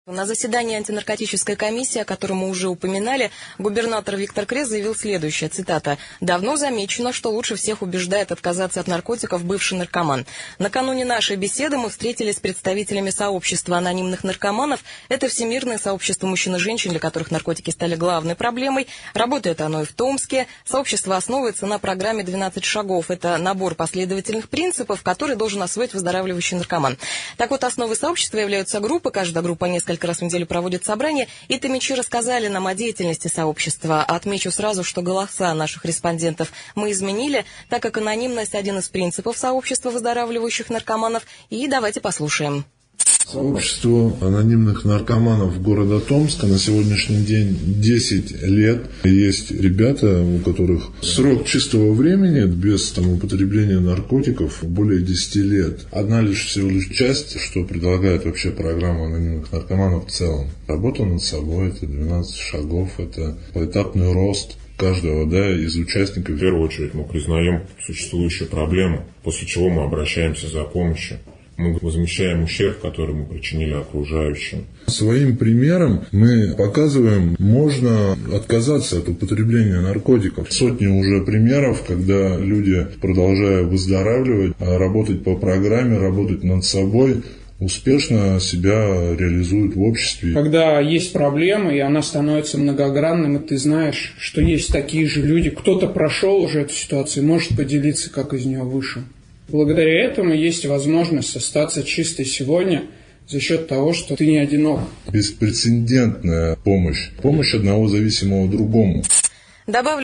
На заседании антинаркотической комиссии, о котором мы уже упоминали, губернатор Виктор Крест заявил следующее, цитата: «Давно замечено, что лучше всех убеждает отказаться от наркотиков бывший наркоман. Накануне нашей беседы мы встретились с представителями сообщества анонимных наркоманов. Это всемирное сообщество мужчин и женщин, для которых наркотики стали главной проблемой. Работает оно и в Томске. Сообщество основывается на программе «12 шагов». Это набор последовательных принципов, который должен освоить выздоравливающий наркоман. Так вот, основой сообщества являются группы. Каждая группа несколько раз в неделю проводит собрания, и томичи рассказали нам о деятельности сообщества. Отмечу сразу, что голоса наших респондентов мы изменили, так как анонимность – один из принципов сообщества выздоравливающих наркоманов. И давайте послушаем. Сообществу анонимных наркоманов города Томска на сегодняшний день 10 лет. Есть ребята, у которых срок чистого времени без употребления наркотиков более 10 лет. Одна лишь всего лишь часть, что предлагает вообще программа анонимных наркоманов в целом. Работа над собой, это 12 шагов, это поэтапный рост каждого из участников. В первую очередь мы признаем существующую проблему, после чего мы обращаемся за помощью. Мы возмещаем ущерб, который мы причинили окружающим. Своим примером мы показываем, можно отказаться от употребления наркотиков. Сотни уже примеров, когда люди, продолжая выздоравливать, работать по программе, работать над собой, успешно себя реализуют в обществе. Когда есть проблема, и она становится многогранным, и ты знаешь, что есть такие же люди, кто-то прошел уже эту ситуацию, может поделиться, как из нее вышел. Благодаря этому есть возможность остаться чистой сегодня за счет того, что ты не одинок. Беспрецедентная помощь. Помощь одного зависимого другому. Добавлю